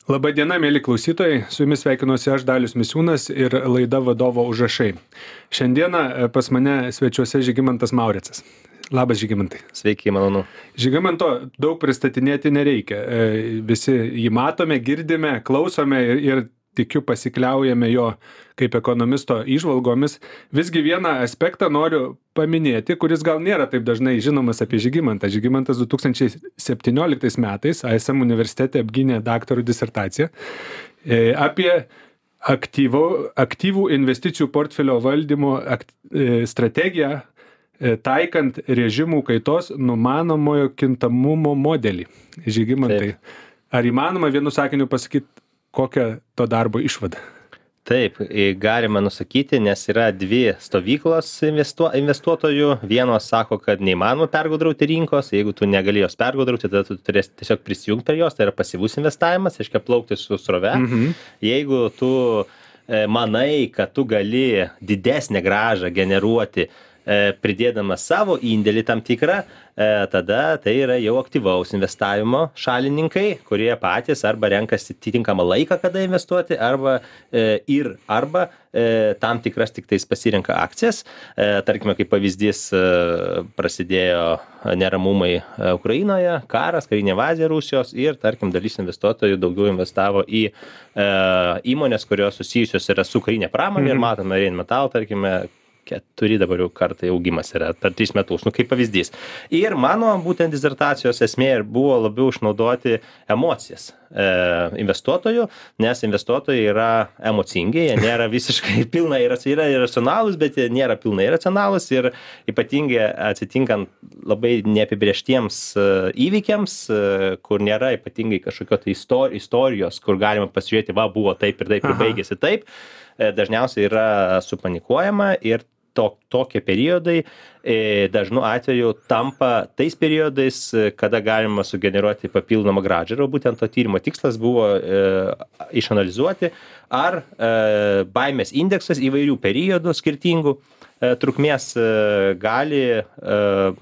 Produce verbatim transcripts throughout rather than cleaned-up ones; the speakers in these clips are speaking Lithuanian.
Labadiena, mėly klausytojai, su jumis sveikinuosi aš, Dalius Misiūnas ir laida Vadovo užrašai. Šiandieną pas mane svečiuose Žygimantas Mauricas. Labas, Žygimantai. Sveiki, malonu. Žygimanto daug pristatinėti nereikia. Visi jį matome, girdime, klausome ir, ir tikiu pasikliaujame jo kaip ekonomisto įžvalgomis. Visgi vieną aspektą noriu paminėti, kuris gal nėra taip dažnai žinomas apie Žygimantą. Žygimantas du tūkstančiai septynioliktais metais A S M universitete apgynė daktaro disertaciją apie aktyvų, aktyvų investicijų portfelio valdymo strategiją taikant režimų kaitos numanomojo kintamumo modelį. Žygimantai, Taip. Ar įmanoma vienu sakiniu pasakyti, kokią to darbo išvadą? Taip, galima nusakyti, nes yra dvi stovyklos investuo, investuotojų. Vienos sako, kad neįmanoma pergudrauti rinkos, jeigu tu negali jos pergudrauti, tada tu turėsi tiesiog prisijungti prie jos, tai yra pasyvus investavimas, reiškia plaukti su srove. Mhm. Jeigu tu manai, kad tu gali didesnę grąžą generuoti pridėdamas savo indėlį tam tikrą, tada tai yra jau aktyvaus investavimo šalininkai, kurie patys arba renkasi tinkamą laiką, kada investuoti, arba ir arba tam tikras tik tais pasirenka akcijas. Tarkime, kaip pavyzdys, prasidėjo neramumai Ukrainoje, karas, karinė invazija Rusijos ir, tarkim, dalis investuotojų daugiau investavo į įmonės, kurios susijusios yra su karinė pramonė, mhm. ir matome Rheinmetall, tarkime, keturi dabar jau kartai augimas yra per tris metus, nu kaip pavyzdys. Ir mano būtent disertacijos esmė ir buvo labiau išnaudoti emocijas e, investuotojų, nes investuotojai yra emocingi, jie nėra visiškai pilnai yra iracionalūs, bet jie nėra pilnai iracionalūs ir ypatingai atsitinkant labai neapibrėžtiems įvykiams, kur nėra ypatingai kažkokio tai istorijos, kur galima pasižiūrėti, va, buvo taip ir taip ir baigėsi taip, dažniausiai yra supanikuojama ir to, tokie periodai e, dažnu atveju tampa tais periodais, kada galima sugeneruoti papildomą grąžą. Ir būtent to tyrimo tikslas buvo e, išanalizuoti, ar e, baimės indeksas įvairių periodų skirtingų e, trukmės e, gali e,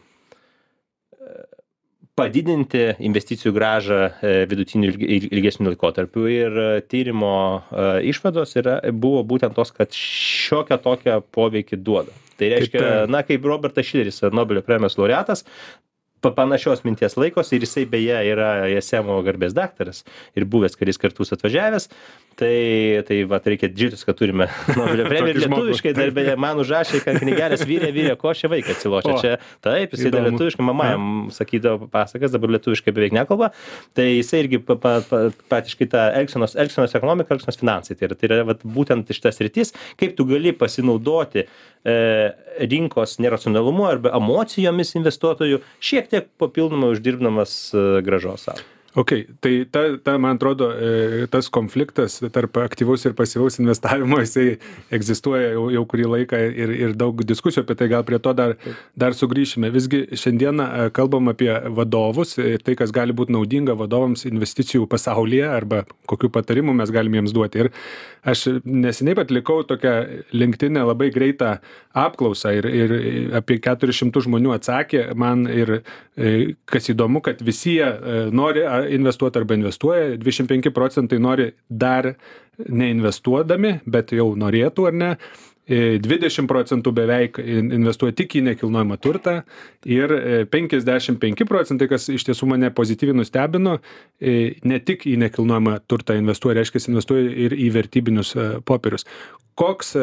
padidinti investicijų grąžą vidutiniu ir ilgesniu laikotarpiu. Ir tyrimo išvados yra, buvo būtent tos, kad šiokią tokią poveikį duoda. Tai reiškia, na, kaip Robertas Šileris, Nobelio premijos laureatas, panašios minties laikosi ir jisai beje yra I S M garbės daktaras ir buvęs kelis kartus atvažiavęs. Tai, tai va, reikia džiūtis, kad turime Nobelio premiją ir lietuviškai dar beje man užrašė, kad knygelės vyrė, vyrė, ko šia vaiką atsilošia. Čia taip, jisai dar lietuviškai, mama jam sakydavo pasakas, dabar lietuviškai beveik nekalba. Tai jisai irgi pa, pa, pa, patiškai ta elgsenos, elgsenos ekonomika, elgsenos finansai. Tai yra, tai yra va, būtent šitas rytis, kaip tu gali pasinaudoti e, rinkos neracionalumu arba emocijomis investuotojų, šiek tiek papildomai uždirbdamas e, grąžos savo. Ok, tai ta, ta, man atrodo, tas konfliktas tarp aktyvaus ir pasyvaus investavimo, jisai egzistuoja jau, jau kurį laiką ir, ir daug diskusijų apie tai, gal prie to dar, dar sugrįšime. Visgi šiandieną kalbam apie vadovus, tai, kas gali būti naudinga vadovams investicijų pasaulyje arba kokių patarimų mes galim jiems duoti. Ir aš neseniai atlikau tokią LinkedIn labai greitą apklausą ir, ir apie keturis šimtus žmonių atsakė man ir kas įdomu, kad visi jie nori investuoti arba investuoja, dvidešimt penki procentai nori dar neinvestuodami, bet jau norėtų ar ne, dvidešimt procentų beveik investuoja tik į nekilnojamą turtą ir penkiasdešimt penki procentai, kas iš tiesų mane pozityviai nustebino, ne tik į nekilnojamą turtą investuoja, reiškia, investuoja ir į vertybinius popierius. Koks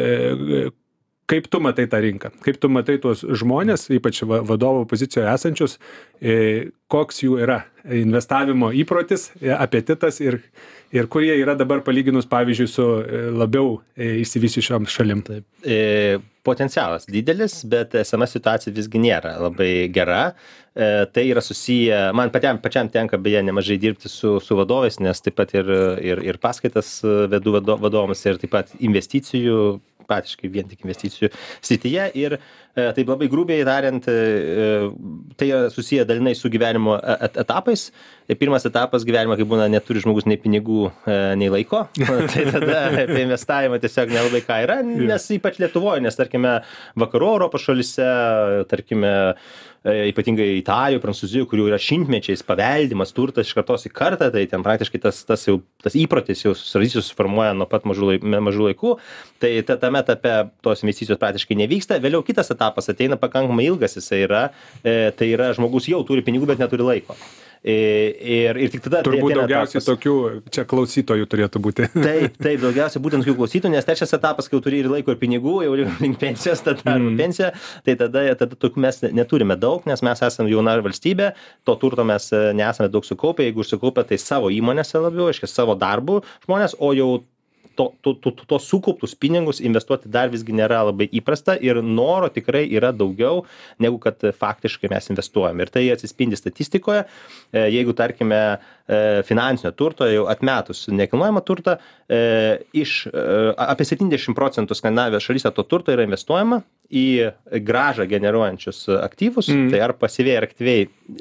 Kaip tu matai tą rinką? Kaip tu matai tuos žmonės, ypač vadovo pozicijoje esančius, koks jų yra investavimo įprotis, apetitas ir, ir kur jie yra dabar palyginus, pavyzdžiui, su labiau išsivysiusiom šalim? Taip. E, potencialas didelis, bet esama situacija visgi nėra labai gera. E, tai yra susiję, man pačiam, pačiam tenka beje nemažai dirbti su, su vadovais, nes taip pat ir, ir, ir paskaitas vedu vadovams ir taip pat investicijų, patiškai vien tik investicijų srityje ir Taip labai grubiai tariant, tai yra susiję dalinai su gyvenimo etapais. Pirmas etapas gyvenimo, kai būna neturi žmogus nei pinigų, nei laiko, tai tada apie investavimą tiesiog nelabai ką yra, nes ypač Lietuvoje, nes tarkime vakarų Europos šalyse, tarkime ypatingai Italijoje, Prancūzijoje, kurių yra šimtmečiais paveldimas turtas iš kartos į kartą, tai ten praktiškai tas, tas, jau, tas įprotis jau susiformuoja nuo pat mažų, laik, mažų laikų, tai tame etape tos investicijos praktiškai nevyksta. Vėliau kitas etapas ateina pakankamai ilgas, jisai yra, tai yra žmogus jau turi pinigų, bet neturi laiko. Ir, ir tik tada turbūt daugiausiai etapas. Tokių čia klausytojų turėtų būti. Taip, taip, daugiausiai būtent tokių klausytojų, nes trečias etapas, kai jau turi ir laiko, ir pinigų, jau link pensijos, tada mm. pensija, tai tada, tada tokių mes neturime daug, nes mes esame jauna valstybė, to turto mes nesame daug sukaupę, jeigu sukaupę, tai savo įmonėse labiau, aiškiai savo darbų žmonės, o jau to, to, to, to sukauptus pinigus investuoti dar visgi nėra labai įprasta ir noro tikrai yra daugiau, negu kad faktiškai mes investuojam. Ir tai atsispindi statistikoje, jeigu tarkime finansinio turto, jau atmetus nekilnojamą turtą, iš apie septyniasdešimt procentų Skandinavijos šalyse to turto yra investuojama į grąžą generuojančius aktyvus, mm. tai ar pasyviai, ar aktyviai,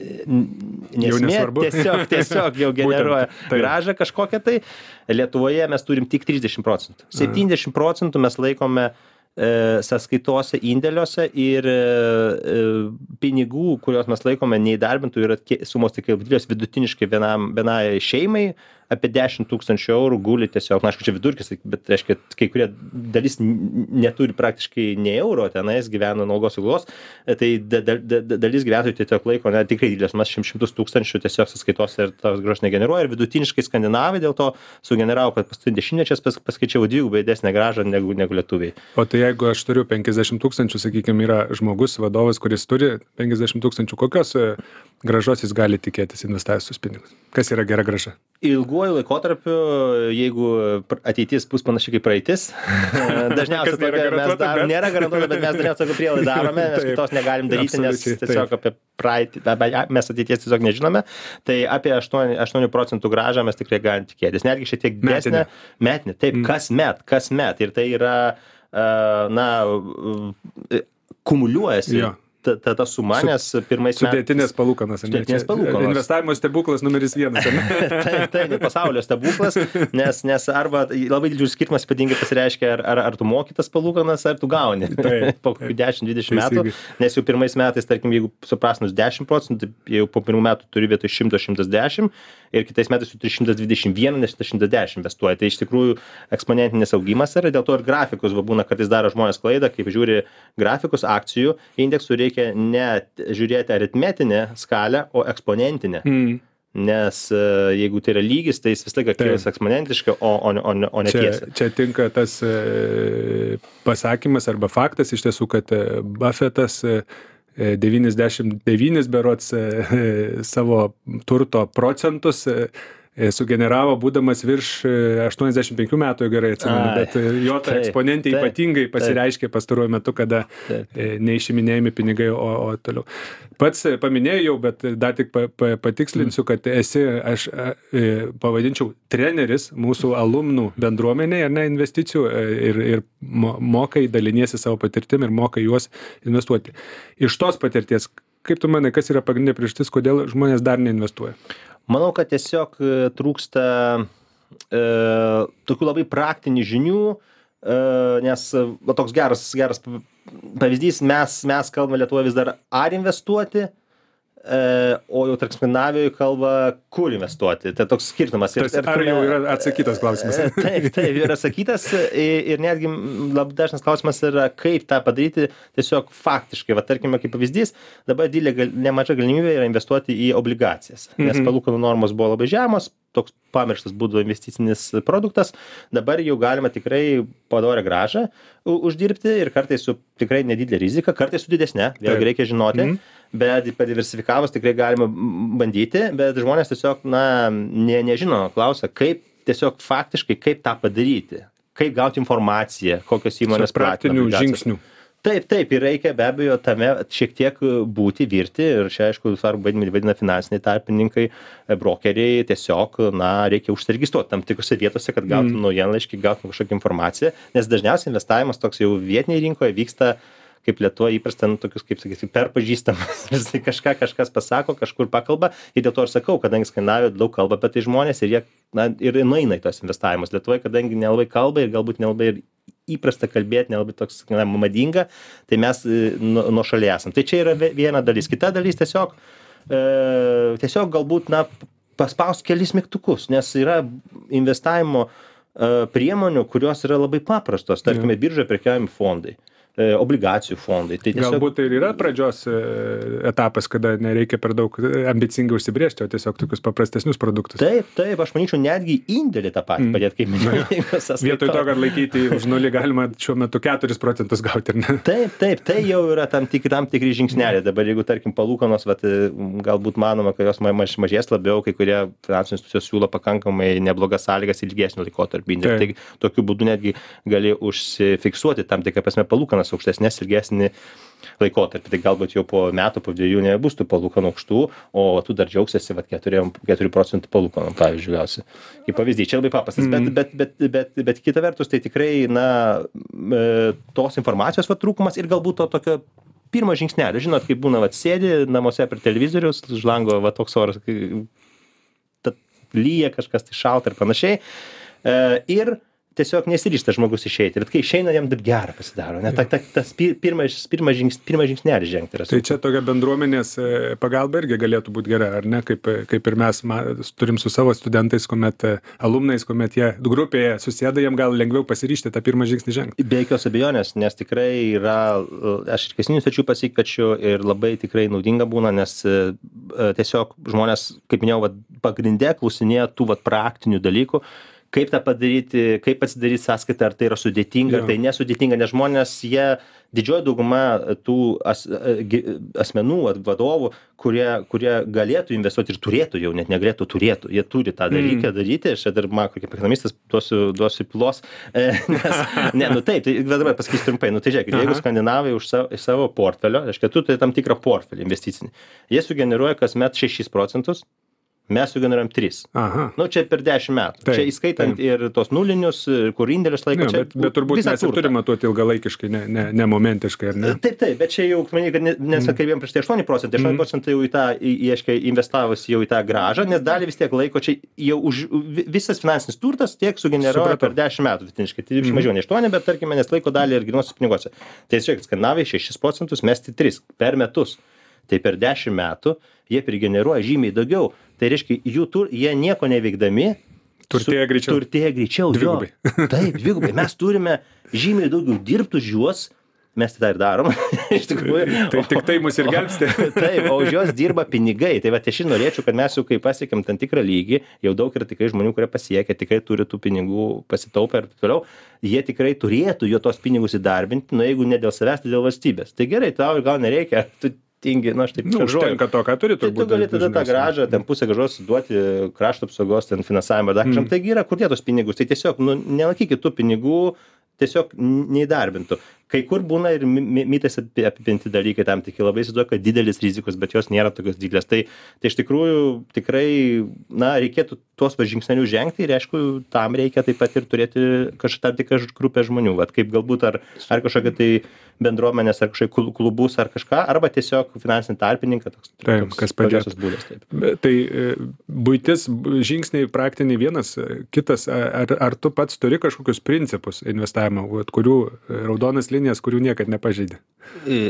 nesmė, tiesiog, tiesiog jau generuoja Būtent, tai. grąžą kažkokią tai. Lietuvoje mes turim tik trisdešimt procentų. septyniasdešimt procentų mes laikome e, sąskaitose, indėliuose ir e, pinigų, kuriuos mes laikome neįdarbintų, yra sumos tik vidutiniškai vienam, vienai šeimai, apie dešimt tūkstančių eurų guli tiesiog, na, aišku, čia vidurkis, bet, reiškia, kai kurie dalis neturi praktiškai nei euro, tenais gyvena nuo algos iki algos, tai da, da, da, dalis gyventojų tiesiog laiko, ne, tikrai didelės, mes šimtus tūkstančių tiesiog sąskaitose ir tos groš negeneruoja, ir vidutiniškai skandinavai dėl to sugeneravo, kad paskutinį dešimtmečiais pas, paskaičiavo dvigubai didesnę grąžą negu, negu lietuviai. O tai jeigu aš turiu penkiasdešimt tūkstančių, sakykime, yra žmogus, vadovas, kuris turi penkiasdešimt tūkstančių, kokios grąžos jis gali tikėtis investavęs sus pinigus? Kas yra gera grąža? Ilguoju laikotarpiu, jeigu ateitis bus panašiai kaip praeitis, dažniausiai tokia mes dar nėra garantuota, bet mes dažniausiai tokią prielaidą darome, nes kitos negalim daryti, nes tiesiog taip. apie praeitį, mes ateities tiesiog nežinome, tai apie aštuonių procentų grąžą mes tikrai galim tikėtis. Netgi šiek tiek didesnė, metinė, taip, mm. kas met, kas met, ir tai yra, na, kumuliuojasi. Jo. Ta, ta, ta suma, nes pirmais metais... Sudėtinės palūkanos. Sudėtinės palūkanos. Investavimo stebuklas numeris vienas. Taip, taip, pasaulio stebuklas, nes, nes arba labai didžiulis skirtumas ypatingai pasireiškia, ar, ar, ar tu moki tas palūkanas, ar tu gauni po dešimt dvidešimt metų, nes jau pirmais metais, tarkim, jeigu suprasnus dešimt procentų, jau po pirmų metų turi vietoj šimto šimtas dešimt ir kitais metais jau turi šimtas dvidešimt vieną, nes šimtas dešimt investuoja. Tai iš tikrųjų eksponentinis augimas yra, dėl to ir grafikus, va, būna, kartais daro žmonės klaidą, kaip žiūri grafikus akcijų, indeksų reikia ne žiūrėti aritmetinę skalę, o eksponentinę. Mm. Nes uh, jeigu tai yra lygis, tai jis vis laiką kils eksponentiškai, o, o, o, o ne tiesa. Čia, čia tinka tas e, pasakymas arba faktas iš tiesų, kad e, Buffettas e, devyniasdešimt devynis berods e, savo turto procentus e, sugeneravo būdamas virš aštuoniasdešimt penkių metų, gerai atsimenu, bet jo ta eksponentė taip, ypatingai pasireiškė pastaruoju metu, kada taip. neišiminėjami pinigai, o, o toliau. Pats paminėjau, bet dar tik pa, pa, patikslinsiu, kad esi, aš pavadinčiau, treneris mūsų alumnų bendruomeniai, ar ne, investicijų, ir, ir mokai, daliniesi savo patirtim ir mokai juos investuoti. Iš tos patirties, kaip tu manai, kas yra pagrindinė priežastis, kodėl žmonės dar neinvestuoja? Manau, kad tiesiog trūksta e, tokių labai praktinių žinių, e, nes va, toks geras, geras pavyzdys, mes, mes kalbame Lietuvoje vis dar ar investuoti, e, o jau tarp Skandinavijoje kalba, kur investuoti. Tai toks skirtumas. Ir, Tas, ar jau yra atsakytas klausimas? E, taip, taip, yra atsakytas ir, ir netgi labai dažnas klausimas yra, kaip tą padaryti tiesiog faktiškai. Va, tarkime, kaip pavyzdys, dabar didelė, nemaža galimybė yra investuoti į obligacijas, nes mm-hmm. palūkanų normos buvo labai žemos, toks pamirštas būdavo investicinis produktas, dabar jau galima tikrai padorę grąžą uždirbti ir kartais su tikrai nedidelė rizika, kartais su didesne, vėlgi reikia žinoti, mm. bet padiversifikavus tikrai galima bandyti, bet žmonės tiesiog, na, ne, nežino, klausia, kaip tiesiog faktiškai, kaip tą padaryti, kaip gauti informaciją, kokios įmonės praktinių žingsnių. Taip, taip, ir reikia be abejo tame šiek tiek būti, virti, ir čia, aišku, svarbu vadina finansiniai tarpininkai, brokeriai, tiesiog, na, reikia užsiregistruoti tam tikrose vietose, kad gautum mm. naujienlaiškį, gautum kažkokią informaciją, nes dažniausiai investavimas toks jau vietiniai rinkoje vyksta kaip Lietuvoje įprasta, nu, tokius, kaip sakyti, per pažįstamas. Visai kažką kažkas pasako, kažkur pakalba. Ir dėl to aš sakau, kadangi Skandinavijoje daug kalba apie tai žmonės ir jie, na, ir nueina į tos investavimus. Lietuvoje, kadangi nelabai kalba ir galbūt nelabai ir įprasta kalbėti, nelabai toks, na, madinga, tai mes nuo, nuo šalia esam. Tai čia yra viena dalis. Kita dalis tiesiog, e, tiesiog galbūt, na, paspaus kelis mygtukus, nes yra investavimo e, priemonių, kurios yra labai paprastos. Tarkime, biržoje prekiaujami fondai, e, obligacijų fondai. Tai tiesiog... Galbūt tai ir yra pradžios e, etapas, kada nereikia per daug ambicingai užsibrėžti, o tiesiog tokius paprastesnius produktus. Taip, taip, aš manyčiau, netgi indėlį tą patį mm. padėti, kaip minėjau. Vietoj to, kad laikyti už nulį, galima šiuo metu keturis procentus gauti, ar ne? Taip, taip, tai jau yra tam tikri, tam tikri žingsneliai. Dabar jeigu, tarkim, palūkanos, vat, galbūt manoma, kad jos maž, mažės labiau, kai kurie finansų institucijos siūlo pakankamai neblogas sąlygas ilgesnį laikotarpį. Tai tokiu būdu netgi gali užsifiksuoti tam tikrą prasme palūkanas aukštesnės ilgesnį laikotarpį. Tai galbūt jau po metų, po dviejų nebus tų palūkanų aukštų, o tu dar džiaugsiesi, vat, keturių procentų palūkanų, pavyzdžiui, gausi. Kaip pavyzdys, čia labai paprastas, mm. bet, bet, bet, bet, bet kita vertus, tai tikrai, na, tos informacijos vat, trūkumas ir galbūt to tokio pirmo žingsnelio. Žinot, kaip būna, vat, sėdi namuose prie televizoriaus, žlango, va, toks oras, lyja kažkas, tai šalta ir panašiai. Ir tiesiog nesiryžta žmogus išeiti. Ir kai išeina, jam taip gera pasidaro. Ne? Ta, ta, tas pirmas, pirmas, žings, pirmas žingsnelis žengti. Tai čia tokia bendruomenės pagalba irgi galėtų būti gera, ar ne? Kaip, kaip ir mes ma, turim su savo studentais, kuomet alumnais, kuomet jie grupėje susėda, jiem gal lengviau pasiryžti tą pirmą žingsnį žengti. Be jokios abejonės, nes tikrai yra, aš ir kesnių svečių pasikviečiu ir labai tikrai naudinga būna, nes tiesiog žmonės, kaip minėjau, pagrindė klausinėja tų vat, praktinių dalykų, kaip tą padaryti, kaip atsidaryti sąskaitą, ar tai yra sudėtinga, ar tai nesudėtinga, nes žmonės, jie, didžioji dauguma tų as, asmenų, vadovų, kurie, kurie galėtų investuoti ir turėtų jau, net negalėtų, turėtų, jie turi tą dalyką mm. daryti, aš dar man, kaip ekonomistas, duosiu, duosiu pilos, nes, ne, nu taip, tai dabar pasakysiu trumpai, nu tai žiūrėkit, jeigu skandinavai už savo, iš savo portfelio, reiškia, tu turi tam tikrą portfelį investicinį, jie sugeneruoja kasmet šešis procentus, mes sugeneruojam tris. Aha. Nu, čia per dešimt metų. Taip, čia įskaitant taip. Ir tos nulinius, kur indėlius laiko. Ne, bet, bet turbūt mes ir turime matuoti ilgalaikiškai, ne, ne, ne momentiškai, ar ne? Taip, taip, bet čia jau, manai, kad nes kalbėjom prieš tai aštuoni procentai, aštuoni procentai jau į tą, ieškai, investavus jau į tą grąžą, nes dalį vis tiek laiko, čia jau už, visas finansinis turtas tiek sugeneruoja per dešimt metų, vidutiniškai. Tai mm. mažiau nei aštuoni, bet tarkime, nes laiko dalį ir grynuosiuose piniguose. Tai tiesiog Skandinavai šešis procentus, mesti tris per metus. Tai per dešimt metų jie prigeneruoja žymiai daugiau. Tai reiškia, jų tur, jie nieko neveikdami, turtėja greičiau. Turtėja greičiau. Dvigubai. Taip, dvigubai. Mes turime žymiai daugiau dirbti už juos, mes tai ir darom. Iš tikrųjų. Tai tik tai mus ir gelbsti. Taip, o už juos dirba pinigai. Tai va, aš ir norėčiau, kad mes jau kai pasiekėm tam tikrą lygį, jau daug yra tikrai žmonių, kurie pasiekia, tikrai turi tų pinigų pasitaupę ir toliau, jie tikrai turėtų jo tos pinigus įdarbinti, nu jeigu ne dėl savęs, tai dėl valstybės. Tai gerai, tau gal nereikia, tu tingi, nu aš taip nu, užtenka to, ką turi, turbūt. Tai tu gali tada tą gražą, ten pusę gražos duoti krašto apsaugos, ten finansavimą, dar kažkam, mm. taigi yra, kur tie tos pinigus, tai tiesiog, nu, nelakykit tų pinigų, tiesiog neįdarbintų. Kai kur būna ir mitais apipinti dalykai, tam tik labai įsivaizduoju, kad didelis rizikos, bet jos nėra tokios didelės. Tai, tai iš tikrųjų tikrai, na, reikėtų tuos žingsnelius žengti ir, aišku, tam reikia taip pat ir turėti kažką tam tikrą grupę žmonių, vat, kaip galbūt ar, ar kažkokia tai bendruomenės, ar kažkokie klubus, ar kažką, arba tiesiog finansinį tarpininką. Toks, taip, toks kas padėtų. Būdas, taip. Tai buitis, žingsniai praktiniai vienas, kitas, ar, ar tu pats turi kažkokius principus investavimo, kurių raudonas linijas, kurių niekad nepažeidė? Ne,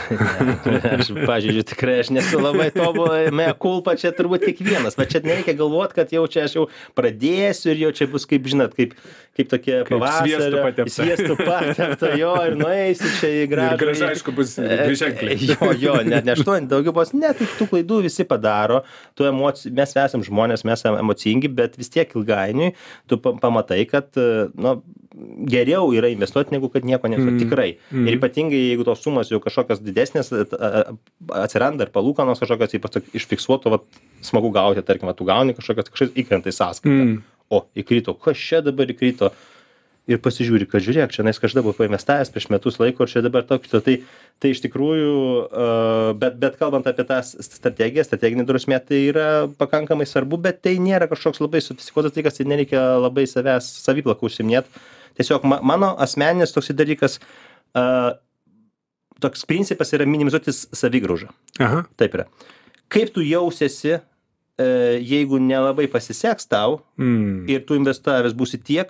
aš pažeidžiu tikrai, aš nesu labai tobulai, mea culpa čia turbūt kiekvienas, bet čia nereikia galvoti, kad jau čia aš jau pradėsiu ir jau čia bus kaip, žinot, kaip, kaip tokie pavasario, sviestų patepta, jo, ir nueisiu čia į gražą. Ir graža, aišku, bus dviženkliai. Jo, jo, ne, ne aštuoni, daugiau bus, ne, tų, tų klaidų visi padaro, tų emocijų, mes esam žmonės, mes esam emocingi, bet vis tiek ilgainiui tu pamatai, kad, nu, geriau yra investuoti, negu kad nieko nesu, tikrai. Mm. Ir ypatingai, jeigu tos sumos jau kažkokios didesnės atsiranda ir palūkanos kažkokios, ypač išfiksuoto, vat, smagu gauti, tarkim, tu gauni kažkokios, kažkokios įkrenta į sąskaitą. Mm. O, įkrito, kas čia dabar įkrito? Ir pasižiūri, kad žiūrėk, čia nais kažkada buvo painvestavęs prieš metus laiko ir čia dabar tokito. Tai, tai iš tikrųjų, bet, bet kalbant apie tą strategiją, strateginį drausmę, tai yra pakankamai svarbu, bet tai nėra kažkoks labai sofistikuotas dalykas, tai nereikia labai savęs saviplaką užsiminėti. Tiesiog ma, mano asmeninis toks dalykas, uh, toks principas yra minimizuoti savigraužą. Aha. Taip yra. Kaip tu jausiesi, e, jeigu nelabai pasiseks tau Mm. ir tu investavęs būsi tiek,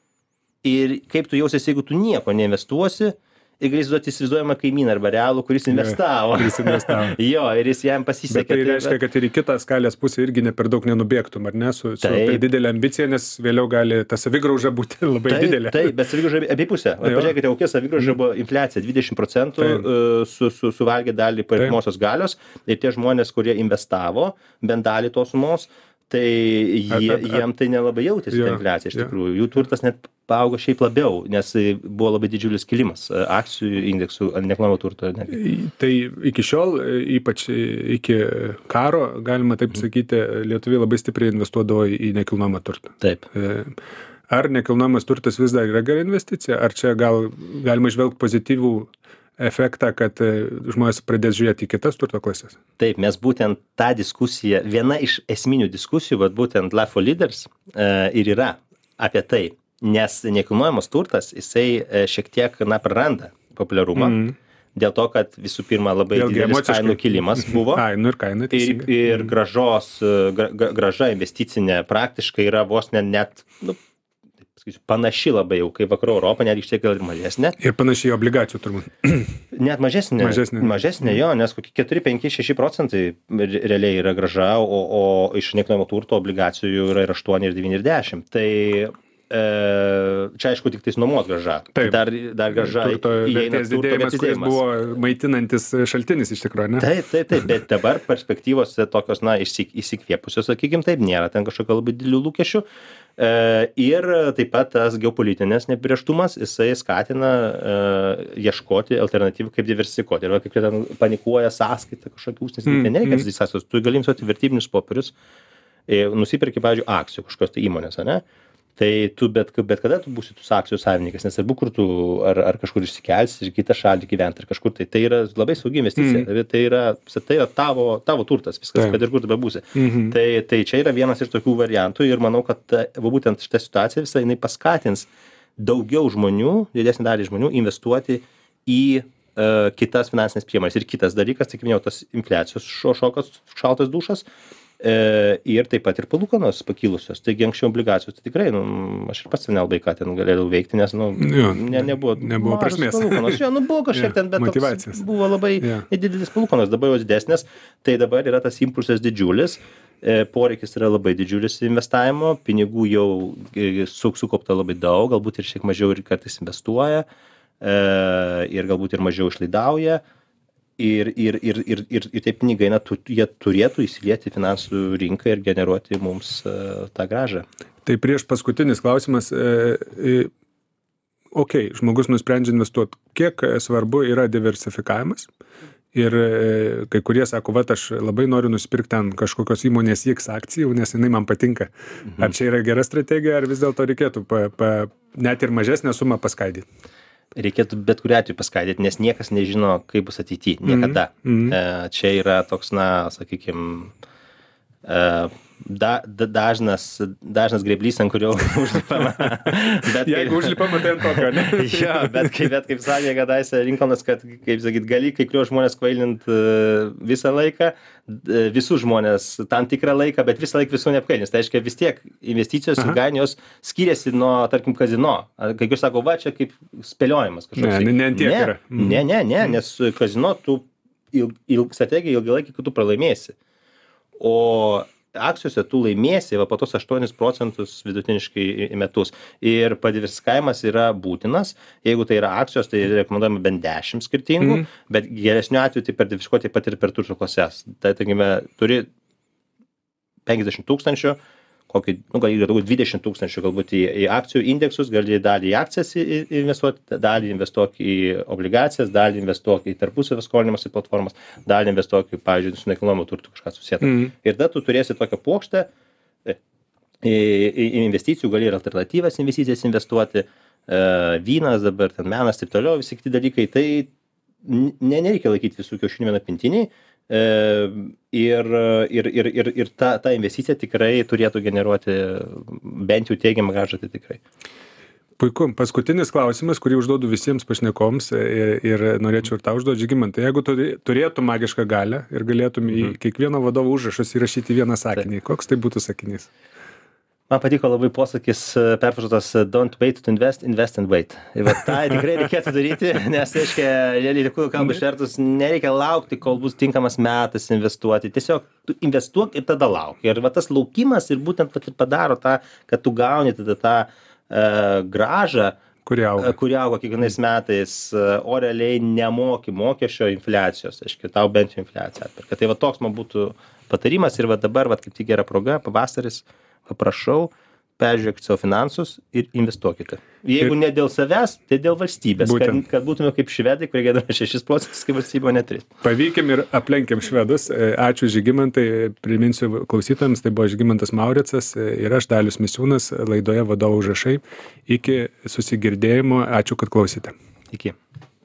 ir kaip tu jausiesi, jeigu tu nieko neinvestuosi, ir galėsi duoti įsivaizduojamą kaimyną arba realų, kuris investavo. Kuris investavo. Jo, ir jis jam pasisekė. Bet tai reiškia, kad ir į kitą skalės pusę irgi ne per daug nenubėgtum, ar ne, su, su Taip. per didelė ambicija, nes vėliau gali ta savigrauža būti labai Taip, didelė. taip, bet savigrauža abipusė. Jo. Pažiūrėkite, kokia savigrauža buvo infliacija, dvidešimt procentų Taip. uh, su, su, suvalgė dalį perkamosios galios ir tie žmonės, kurie investavo bent dalį tos sumos, tai jie, At- at- at- jiem tai nelabai jautėsi Jo, ta infliacija iš jo. tikrųjų. Jų turtas net paaugo šiaip labiau, nes buvo labai didžiulis kilimas uh, akcijų indeksų, nekilnojamo turto. netgi. Tai iki šiol, ypač iki karo, galima taip sakyti, lietuviai labai stipriai investuodavo į nekilnojamą turtą. Taip. E, Ar nekilnojamas turtas vis dar yra gera investicija, ar čia gal galima žvelgti pozityvų efektą, kad e, žmonės pradės žiūrėti į kitas turto klasės? Taip, mes būtent tą diskusiją, viena iš esminių diskusijų, vat būtent Life for Leaders uh, ir yra apie tai, nes nekilnojamas turtas, jisai uh, šiek tiek, na, praranda populiarumą, Mm. dėl to, kad visų pirma labai Vėlgi, didelis emociškai. kainų kilimas buvo. Ai, nu ir kaina. Ir, teisingai. ir gražos, uh, gra, gra- graža investicinė praktiškai yra vos ne net, nu, taip pasakysiu, panaši labai jau, kaip vakarų Europą, net iš tiek gal ir mažesnė. Ir panašiai obligacijų turbūt. Net mažesnė. Mažesnė. Mažesnė, jo, nes kokie keturi, penki, šeši procentai re- realiai yra graža, o, o iš nekilnojamo turto obligacijų yra ir aštuoni, ir devyni, ir dešimt. Tai e, čia aišku tik tais nuomos graža. Taip. Dar, dar graža Turto įeina vertės turto didėjimas, vertės kuris didėjimas. buvo maitinantis šaltinis iš tikrųjų, ne? Taip, taip, taip, bet dabar perspektyvos tokios, na, išsik, įsikvėpusios, sakykim, taip, nėra ten kažkokio labai didelių lūkesčių. E, ir taip pat tas geopolitinės neapibrėžtumas, jisai skatina e, ieškoti alternatyvų, kaip diversifikuoti. Ir va, kai kurie ten panikuoja sąskaitą kažkokių užsienį, Mm, mm, nereikia mm. mm. sąskaitos, tu gali imti vertybinius popierius, e, nusipirki, pavyzdžiui, akcijų kažkokios tai įmonės, ane? Tai tu bet, bet kada tu būsi tų akcijų savininkas, nesvarbu, kur tu ar, ar kažkur išsikelsi ir kitą šalį gyventi, ar kažkur tai. Tai yra labai saugi investicija. Mm. Tai yra, tai yra tavo, tavo turtas, viskas, Taip. kad ir kur tu bebūsi. Mhm. Tai, tai čia yra vienas iš tokių variantų ir manau, kad ta, va, būtent šitą situaciją visą jinai paskatins daugiau žmonių, didesnį dalį žmonių investuoti į uh, kitas finansinės priemonės. Ir kitas dalykas, tai kaip minėjau, tas infliacijos šo, šokas, šaltas dušas. E, ir taip pat ir palūkanos pakilusios. Taigi anksčiau obligacijos, tai tikrai, nu, aš ir pats nelabai ką ten galėjau veikti, nes, nu, Jo, ne, nebuvo, nebuvo mažos prasmės. palūkanos. Jo, nu, buvo kažkiek Jo, ten, bet motyvacijos. toks buvo labai Jo. nedidelis palūkanos, dabar jos didesnės. Tai dabar yra tas impulsas didžiulis, e, poreikis yra labai didžiulis investavimo, pinigų jau e, su, sukaupta labai daug, galbūt ir šiek mažiau ir kartais investuoja, e, ir galbūt ir mažiau išlaidauja. Ir, ir, ir, ir, ir, ir tie pinigai, na, tu, jie turėtų įsilieti į finansų rinką ir generuoti mums uh, tą gražą. Tai prieš paskutinis klausimas. E, e, ok, žmogus nusprendžia investuoti. Kiek svarbu yra diversifikavimas? Ir e, kai kurie sako, va, aš labai noriu nusipirkti ten kažkokios įmonės X akcijų, nes jinai man patinka. Mhm. Ar čia yra gera strategija, ar vis dėlto reikėtų pa, pa, net ir mažesnę sumą paskaidyti? Reikėtų bet kuriuo atveju paskaidyti, nes niekas nežino, kaip bus ateityje. Niekada. Mhm. E, čia yra toks, na, sakykime, da, da, dažnas, dažnas greblys, ant kurio užlipama. Bet, Jeigu užlipama, tai ant tokio, ne? Jo, bet, kaip- bet kaip sakė kadaise Lincolnas, kad, kaip sakyt, gali kai kuriuos žmonės kvailint uh, visą laiką, uh, visus žmonės tam tikrą laiką, bet visą laiką visų neapkailins. Tai reiškia, vis tiek investicijos Aha. ilgainiui jos skiriasi nuo, tarkim, kazino. Ar Kai jūs sako, va, čia kaip spėliojimas kažkoks. Ne, ne, ne ant tiek ne, yra. Mhm. ne, ne, ne, nes kazino tu il, il, strategija ilgalaikį, kad tu pralaimėsi. O akcijose tu laimėsi, va, po tos aštuonis procentus vidutiniškai į į metus. Ir padiversifikavimas yra būtinas. Jeigu tai yra akcijos, tai rekomenduojama bent dešimt skirtingų, Mhm. bet geresniu atveju tai padiversifikuoti taip pat ir per turto klases. Tai, tarkime, turi penkiasdešimt tūkstančių, kokį, nu, gal yra daugiau dvidešimt tūkstančių galbūt į, į akcijų indeksus, gali dalį į akcijas į- į- investuoti, dalį investuok į obligacijas, dalį investuok į tarpusavio skolinimosi platformas, dalį investuok į, pavyzdžiui, su nekilnojamu turtu kažką susėtą. Mhm. Ir tada tu turėsi tokią plokštę e, į, į į investicijų, gali ir alternatyvas investicijas investuoti, e, vynas dabar, ten menas, taip toliau, visi kiti dalykai. Tai n- ne, nereikia laikyti visų kiaušinių vieną pintinį. E, ir, ir, ir, ir, ir ta, ta investicija tikrai turėtų generuoti bent jau teigiamą grąžą, tai tikrai. Puiku. Paskutinis klausimas, kurį užduodu visiems pašnekoms ir, ir norėčiau ir tau užduoti, Žygimantai. Jeigu tu turėtum magišką galią ir galėtum į kiekvieno vadovo užrašus įrašyti vieną sakinį, koks tai būtų sakinys? Man patiko labai posakis perfrazuotas don't wait to invest, invest and wait. Ir va, tą tikrai reikėtų daryti, nes, reiškia, lietuvių kalbą išvertus, nereikia laukti, kol bus tinkamas metas investuoti. Tiesiog tu investuok ir tada lauk. Ir va, tas laukimas ir būtent va, padaro tą, kad tu gauni tada tą uh, gražą, kuri auga, kuri auga kiekvienais metais, o realiai nemoki mokesčio infliacijos, aiškiai, tau bent jau infliacija atperka. Tai va toks man būtų patarimas ir va dabar, va kaip tik gera proga, pavasaris, paprašau, peržiūrėkite savo finansus ir investuokite. Jeigu ir ne dėl savęs, tai dėl valstybės, kad, kad būtume kaip švedai, kurie gėdame šešis procentus, kaip valstybė, o ne tris. Pavykim ir aplenkiam švedus. Ačiū Žygimantai, priminsiu klausytojams, tai buvo Žygimantas Mauricas ir aš, Dalius Misiūnas, laidoje Vadovo užrašai. Iki susigirdėjimo, ačiū, kad klausėte. Iki.